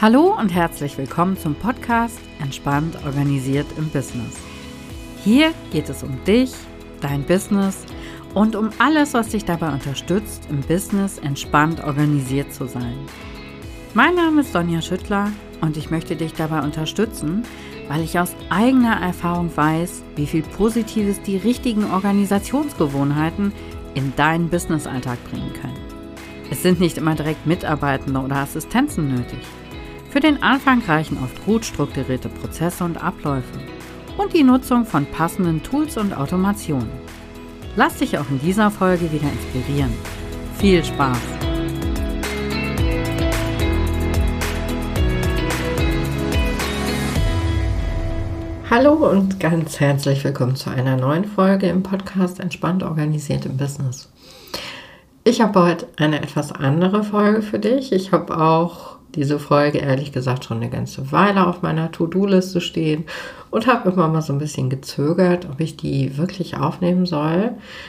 Hallo und herzlich willkommen zum Podcast Entspannt organisiert im Business. Hier geht es um dich, dein Business und um alles, was dich dabei unterstützt, im Business entspannt organisiert zu sein. Mein Name ist Sonja Schüttler und ich möchte dich dabei unterstützen, weil ich aus eigener Erfahrung weiß, wie viel Positives die richtigen Organisationsgewohnheiten in deinen Businessalltag bringen können. Es sind nicht immer direkt Mitarbeitende oder Assistenzen nötig. Für den Anfang reichen oft gut strukturierte Prozesse und Abläufe und die Nutzung von passenden Tools und Automationen. Lass dich auch in dieser Folge wieder inspirieren. Viel Spaß! Hallo und ganz herzlich willkommen zu einer neuen Folge im Podcast Entspannt organisiert im Business. Ich habe heute eine etwas andere Folge für dich. Ich habe auch diese Folge ehrlich gesagt schon eine ganze Weile auf meiner To-Do-Liste stehen und habe immer mal so ein bisschen gezögert, ob ich die wirklich aufnehmen soll.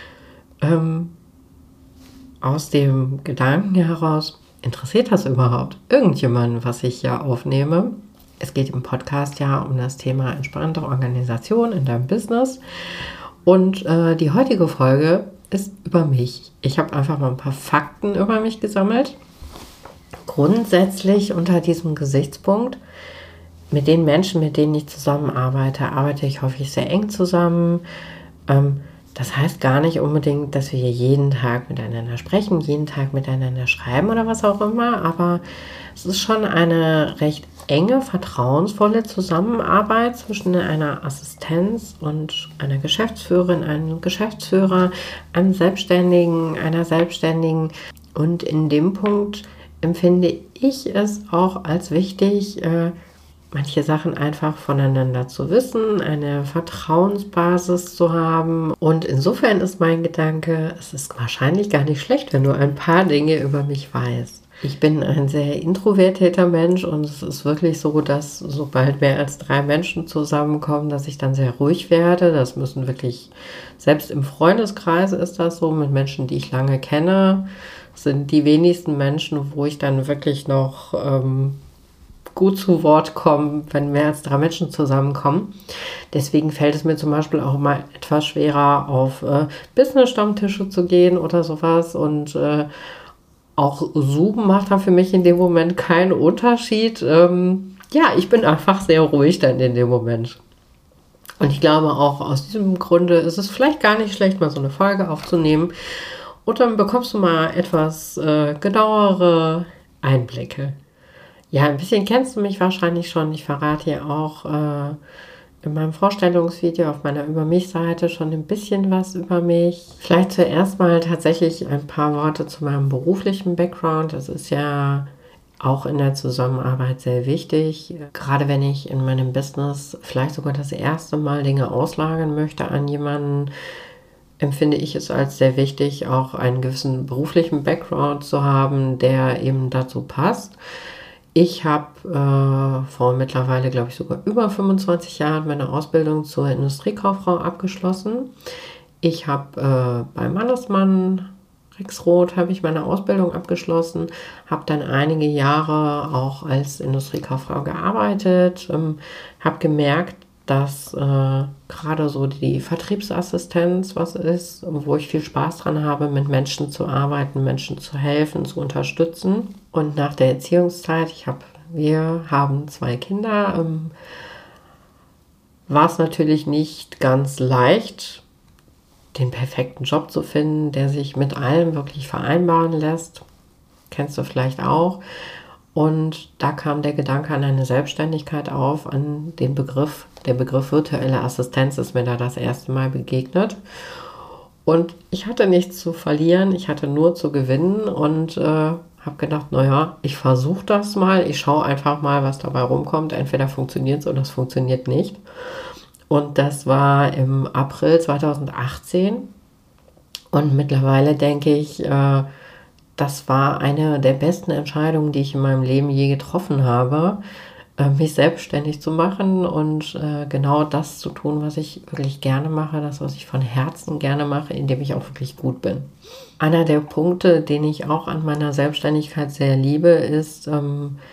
Aus dem Gedanken heraus, interessiert das überhaupt irgendjemanden, was ich hier aufnehme? Es geht im Podcast ja um das Thema entspannte Organisation in deinem Business. Und die heutige Folge ist über mich. Ich habe einfach mal ein paar Fakten über mich gesammelt. Grundsätzlich unter diesem Gesichtspunkt, mit den Menschen, mit denen ich zusammenarbeite, arbeite ich häufig sehr eng zusammen. Das heißt gar nicht unbedingt, dass wir hier jeden Tag miteinander sprechen, jeden Tag miteinander schreiben oder was auch immer, aber es ist schon eine recht enge, vertrauensvolle Zusammenarbeit zwischen einer Assistenz und einer Geschäftsführerin, einem Geschäftsführer, einem Selbstständigen, einer Selbstständigen. Und in dem Punkt empfinde ich es auch als wichtig, manche Sachen einfach voneinander zu wissen, eine Vertrauensbasis zu haben. Und insofern ist mein Gedanke, es ist wahrscheinlich gar nicht schlecht, wenn du ein paar Dinge über mich weißt. Ich bin ein sehr introvertierter Mensch und es ist wirklich so, dass sobald mehr als 3 Menschen zusammenkommen, dass ich dann sehr ruhig werde. Das müssen wirklich, selbst im Freundeskreis ist das so, mit Menschen, die ich lange kenne, sind die wenigsten Menschen, wo ich dann wirklich noch gut zu Wort komme, wenn mehr als 3 Menschen zusammenkommen. Deswegen fällt es mir zum Beispiel auch mal etwas schwerer, auf Business-Stammtische zu gehen oder sowas. Und auch Zoom macht da für mich in dem Moment keinen Unterschied. Ich bin einfach sehr ruhig dann in dem Moment. Und ich glaube auch aus diesem Grunde ist es vielleicht gar nicht schlecht, mal so eine Folge aufzunehmen. Und dann bekommst du mal etwas genauere Einblicke. Ja, ein bisschen kennst du mich wahrscheinlich schon. Ich verrate hier auch in meinem Vorstellungsvideo auf meiner Über mich-Seite schon ein bisschen was über mich. Vielleicht zuerst mal tatsächlich ein paar Worte zu meinem beruflichen Background. Das ist ja auch in der Zusammenarbeit sehr wichtig. Gerade wenn ich in meinem Business vielleicht sogar das erste Mal Dinge auslagern möchte an jemanden, empfinde ich es als sehr wichtig, auch einen gewissen beruflichen Background zu haben, der eben dazu passt. Ich habe vor mittlerweile, glaube ich, sogar über 25 Jahren meine Ausbildung zur Industriekauffrau abgeschlossen. Ich habe bei Mannesmann Rixroth habe ich meine Ausbildung abgeschlossen, habe dann einige Jahre auch als Industriekauffrau gearbeitet, habe gemerkt, dass gerade so die Vertriebsassistenz was ist, wo ich viel Spaß dran habe, mit Menschen zu arbeiten, Menschen zu helfen, zu unterstützen. Und nach der Erziehungszeit, wir haben 2 Kinder, war es natürlich nicht ganz leicht, den perfekten Job zu finden, der sich mit allem wirklich vereinbaren lässt. Kennst du vielleicht auch. Und da kam der Gedanke an eine Selbstständigkeit auf, an den Begriff. Der Begriff virtuelle Assistenz ist mir da das erste Mal begegnet. Und ich hatte nichts zu verlieren, ich hatte nur zu gewinnen und habe gedacht, naja, ich versuche das mal, ich schaue einfach mal, was dabei rumkommt. Entweder funktioniert es oder es funktioniert nicht. Und das war im April 2018. Und mittlerweile denke ich, das war eine der besten Entscheidungen, die ich in meinem Leben je getroffen habe, mich selbstständig zu machen und genau das zu tun, was ich wirklich gerne mache, das, was ich von Herzen gerne mache, in dem ich auch wirklich gut bin. Einer der Punkte, den ich auch an meiner Selbstständigkeit sehr liebe, ist,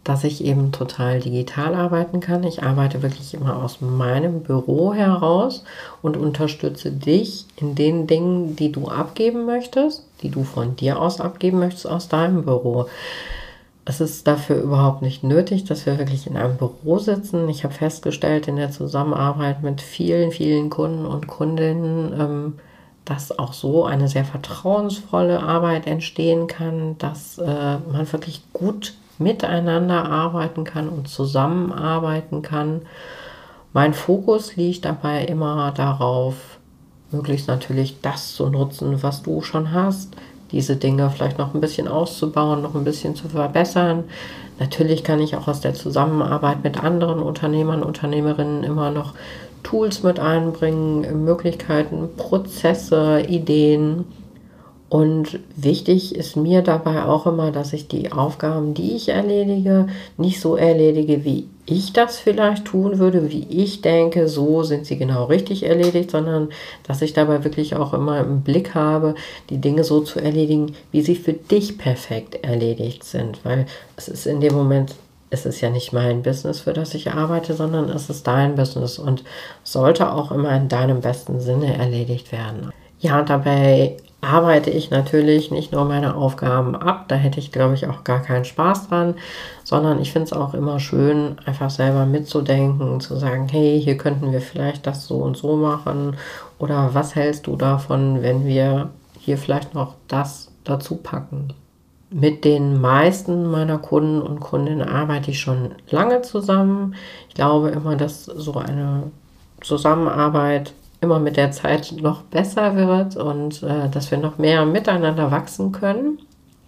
dass ich eben total digital arbeiten kann. Ich arbeite wirklich immer aus meinem Büro heraus und unterstütze dich in den Dingen, die du abgeben möchtest, die du von dir aus abgeben möchtest, aus deinem Büro. Es ist dafür überhaupt nicht nötig, dass wir wirklich in einem Büro sitzen. Ich habe festgestellt in der Zusammenarbeit mit vielen, vielen Kunden und Kundinnen, dass auch so eine sehr vertrauensvolle Arbeit entstehen kann, dass man wirklich gut miteinander arbeiten kann und zusammenarbeiten kann. Mein Fokus liegt dabei immer darauf, möglichst natürlich das zu nutzen, was du schon hast, diese Dinge vielleicht noch ein bisschen auszubauen, noch ein bisschen zu verbessern. Natürlich kann ich auch aus der Zusammenarbeit mit anderen Unternehmern, Unternehmerinnen immer noch Tools mit einbringen, Möglichkeiten, Prozesse, Ideen. Und wichtig ist mir dabei auch immer, dass ich die Aufgaben, die ich erledige, nicht so erledige, wie ich das vielleicht tun würde, wie ich denke, so sind sie genau richtig erledigt, sondern dass ich dabei wirklich auch immer im Blick habe, die Dinge so zu erledigen, wie sie für dich perfekt erledigt sind. Weil es ist in dem Moment, es ist ja nicht mein Business, für das ich arbeite, sondern es ist dein Business und sollte auch immer in deinem besten Sinne erledigt werden. Ja, dabei arbeite ich natürlich nicht nur meine Aufgaben ab, da hätte ich, glaube ich, auch gar keinen Spaß dran, sondern ich finde es auch immer schön, einfach selber mitzudenken, zu sagen, hey, hier könnten wir vielleicht das so und so machen oder was hältst du davon, wenn wir hier vielleicht noch das dazu packen? Mit den meisten meiner Kunden und Kundinnen arbeite ich schon lange zusammen. Ich glaube immer, dass so eine Zusammenarbeit immer mit der Zeit noch besser wird und dass wir noch mehr miteinander wachsen können.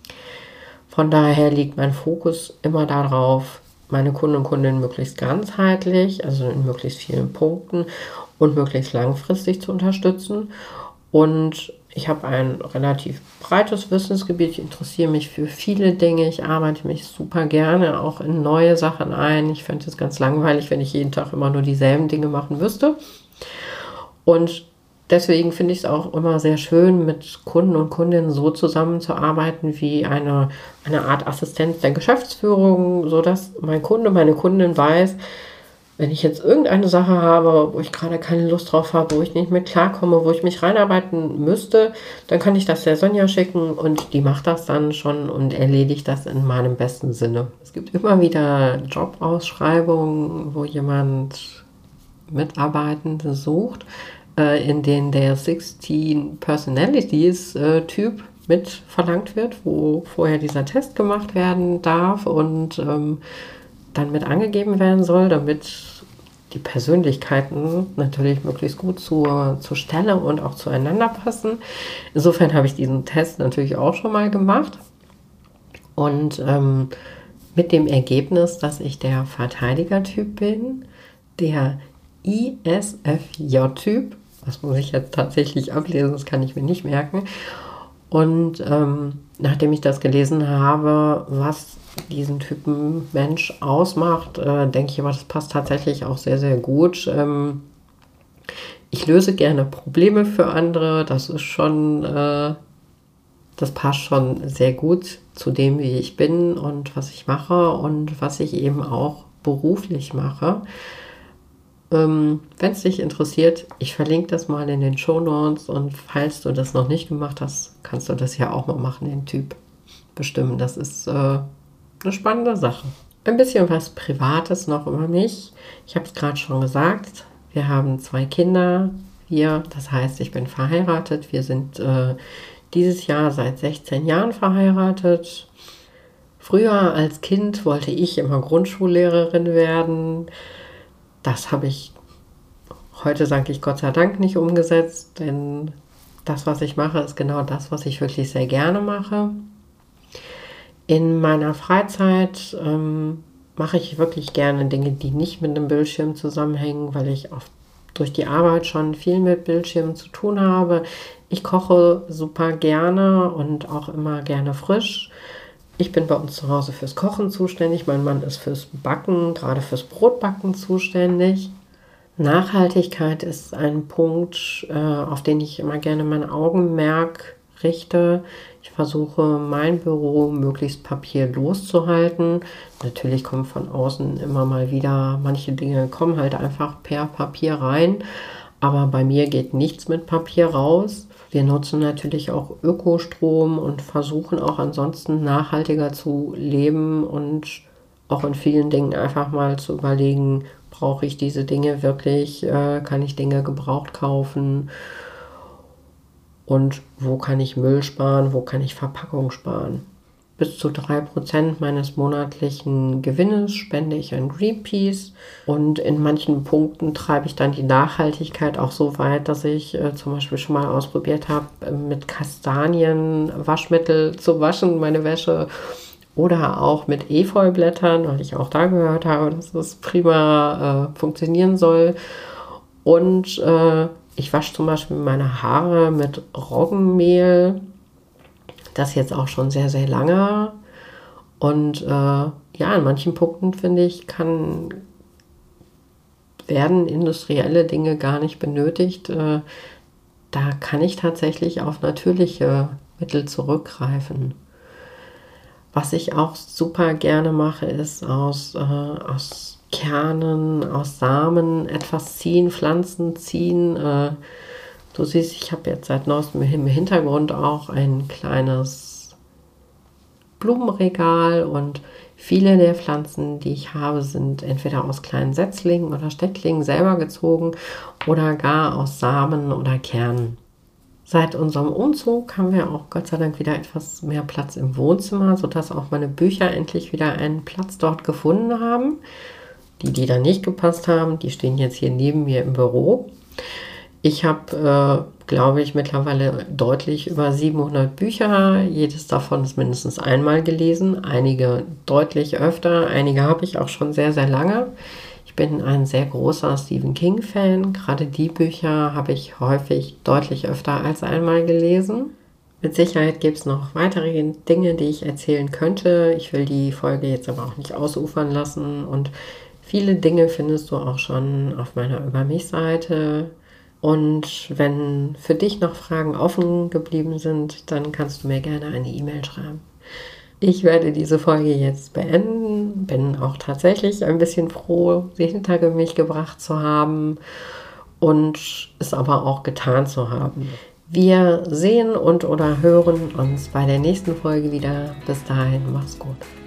Von daher liegt mein Fokus immer darauf, meine Kunden und Kundinnen möglichst ganzheitlich, also in möglichst vielen Punkten und möglichst langfristig zu unterstützen. Und ich habe ein relativ breites Wissensgebiet, ich interessiere mich für viele Dinge, ich arbeite mich super gerne auch in neue Sachen ein. Ich fände es ganz langweilig, wenn ich jeden Tag immer nur dieselben Dinge machen müsste. Und deswegen finde ich es auch immer sehr schön, mit Kunden und Kundinnen so zusammenzuarbeiten wie eine Art Assistenz der Geschäftsführung, sodass mein Kunde, meine Kundin weiß, wenn ich jetzt irgendeine Sache habe, wo ich gerade keine Lust drauf habe, wo ich nicht mit klarkomme, wo ich mich reinarbeiten müsste, dann kann ich das der Sonja schicken und die macht das dann schon und erledigt das in meinem besten Sinne. Es gibt immer wieder Jobausschreibungen, wo jemand Mitarbeitende sucht, in denen der 16 Personalities Typ mit verlangt wird, wo vorher dieser Test gemacht werden darf und dann mit angegeben werden soll, damit die Persönlichkeiten natürlich möglichst gut zur Stelle und auch zueinander passen. Insofern habe ich diesen Test natürlich auch schon mal gemacht und mit dem Ergebnis, dass ich der Verteidiger-Typ bin, der ISFJ-Typ, das muss ich jetzt tatsächlich ablesen, das kann ich mir nicht merken. Und nachdem ich das gelesen habe, was diesen Typen Mensch ausmacht, denke ich aber, das passt tatsächlich auch sehr, sehr gut. Ich löse gerne Probleme für andere, das ist schon, das passt schon sehr gut zu dem, wie ich bin und was ich mache und was ich eben auch beruflich mache. Wenn es dich interessiert, ich verlinke das mal in den Shownotes und falls du das noch nicht gemacht hast, kannst du das ja auch mal machen, den Typ bestimmen. Das ist eine spannende Sache. Ein bisschen was Privates noch über mich. Ich habe es gerade schon gesagt, wir haben 2 Kinder, das heißt, ich bin verheiratet. Wir sind dieses Jahr seit 16 Jahren verheiratet. Früher als Kind wollte ich immer Grundschullehrerin werden. Das habe ich heute, sage ich, Gott sei Dank nicht umgesetzt, denn das, was ich mache, ist genau das, was ich wirklich sehr gerne mache. In meiner Freizeit mache ich wirklich gerne Dinge, die nicht mit einem Bildschirm zusammenhängen, weil ich oft durch die Arbeit schon viel mit Bildschirmen zu tun habe. Ich koche super gerne und auch immer gerne frisch. Ich bin bei uns zu Hause fürs Kochen zuständig, mein Mann ist fürs Backen, gerade fürs Brotbacken zuständig. Nachhaltigkeit ist ein Punkt, auf den ich immer gerne mein Augenmerk richte. Ich versuche, mein Büro möglichst papierlos zu halten. Natürlich kommen von außen immer mal wieder, manche Dinge kommen halt einfach per Papier rein. Aber bei mir geht nichts mit Papier raus. Wir nutzen natürlich auch Ökostrom und versuchen auch ansonsten nachhaltiger zu leben und auch in vielen Dingen einfach mal zu überlegen, brauche ich diese Dinge wirklich, kann ich Dinge gebraucht kaufen und wo kann ich Müll sparen, wo kann ich Verpackung sparen. Bis zu 3% meines monatlichen Gewinnes spende ich an Greenpeace und in manchen Punkten treibe ich dann die Nachhaltigkeit auch so weit, dass ich zum Beispiel schon mal ausprobiert habe, mit Kastanienwaschmittel zu waschen, meine Wäsche, oder auch mit Efeublättern, weil ich auch da gehört habe, dass das prima funktionieren soll. Und ich wasche zum Beispiel meine Haare mit Roggenmehl. Das jetzt auch schon sehr, sehr lange. Und ja, in manchen Punkten, finde ich, werden industrielle Dinge gar nicht benötigt. Da kann ich tatsächlich auf natürliche Mittel zurückgreifen. Was ich auch super gerne mache, ist aus Kernen, aus Samen etwas ziehen, Pflanzen ziehen. Du siehst, ich habe jetzt seit neuestem im Hintergrund auch ein kleines Blumenregal und viele der Pflanzen, die ich habe, sind entweder aus kleinen Setzlingen oder Stecklingen selber gezogen oder gar aus Samen oder Kernen. Seit unserem Umzug haben wir auch Gott sei Dank wieder etwas mehr Platz im Wohnzimmer, sodass auch meine Bücher endlich wieder einen Platz dort gefunden haben. Die da nicht gepasst haben, die stehen jetzt hier neben mir im Büro. Ich habe, glaube ich, mittlerweile deutlich über 700 Bücher. Jedes davon ist mindestens einmal gelesen. Einige deutlich öfter, einige habe ich auch schon sehr, sehr lange. Ich bin ein sehr großer Stephen King-Fan. Gerade die Bücher habe ich häufig deutlich öfter als einmal gelesen. Mit Sicherheit gibt es noch weitere Dinge, die ich erzählen könnte. Ich will die Folge jetzt aber auch nicht ausufern lassen. Und viele Dinge findest du auch schon auf meiner Über mich-Seite. Und wenn für dich noch Fragen offen geblieben sind, dann kannst du mir gerne eine E-Mail schreiben. Ich werde diese Folge jetzt beenden. Bin auch tatsächlich ein bisschen froh, sie hinter mich gebracht zu haben und es aber auch getan zu haben. Wir sehen und oder hören uns bei der nächsten Folge wieder. Bis dahin, mach's gut.